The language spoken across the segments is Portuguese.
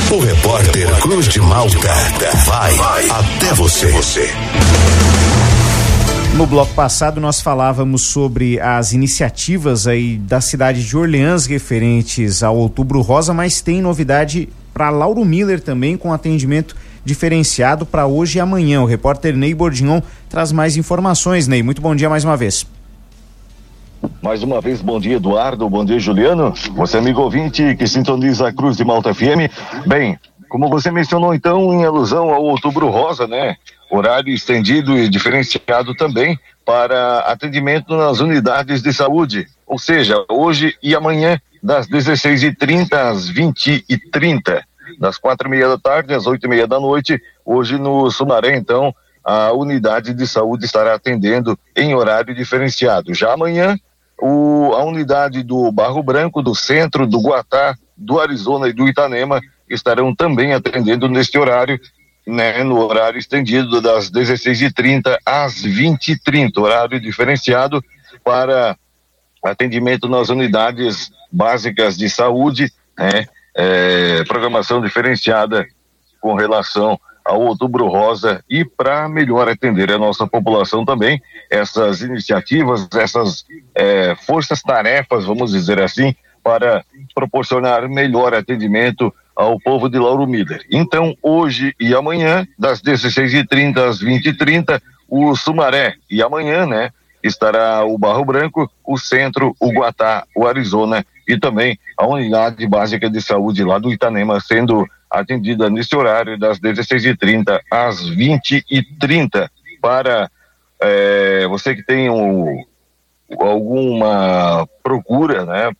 O repórter Cruz de Malta vai até você. No bloco passado nós falávamos sobre as iniciativas aí da cidade de Orleans referentes ao Outubro Rosa, mas tem novidade para Lauro Miller também, com atendimento diferenciado para hoje e amanhã. O repórter Ney Bordignon traz mais informações. Ney, muito bom dia mais uma vez. Mais uma vez, bom dia, Eduardo, bom dia, Juliano, você amigo ouvinte que sintoniza a Cruz de Malta FM. Bem, como você mencionou então, em alusão ao Outubro Rosa, né? Horário estendido e diferenciado também para atendimento nas unidades de saúde, ou seja, hoje e amanhã, das 16h30 às 20h30, das 4h30 da tarde às 8h30 da noite, hoje no Sumaré, então, a unidade de saúde estará atendendo em horário diferenciado. Já amanhã, a unidade do Barro Branco, do Centro, do Guatá, do Arizona e do Itanema estarão também atendendo neste horário, né, no horário estendido das 16h30 às 20h30, horário diferenciado para atendimento nas unidades básicas de saúde, né, programação diferenciada com relação ao Outubro Rosa e para melhor atender a nossa população também, essas iniciativas, essas forças-tarefas, vamos dizer assim, para proporcionar melhor atendimento ao povo de Lauro Miller. Então, hoje e amanhã, das 16h30 às 20h30, o Sumaré, e amanhã, né, estará o Barro Branco, o Centro, o Guatá, o Arizona e também a unidade básica de saúde lá do Itanema sendo atendida nesse horário das 16h30 às 20h30. Para você que tem alguma procura, né,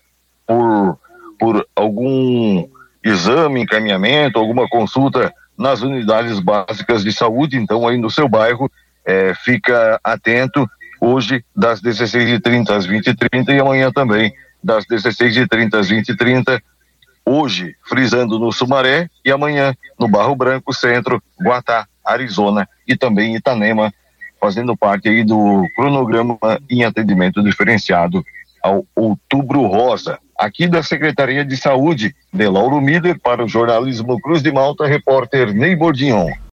por algum exame, encaminhamento, alguma consulta nas unidades básicas de saúde, então aí no seu bairro, fica atento hoje das 16h30 às 20h30 e amanhã também das 16h30 às 20h30, hoje frisando no Sumaré e amanhã no Barro Branco, Centro, Guatá, Arizona e também Itanema, fazendo parte aí do cronograma em atendimento diferenciado ao Outubro Rosa. Aqui da Secretaria de Saúde de Lauro Miller, para o jornalismo Cruz de Malta, repórter Ney Bordignon.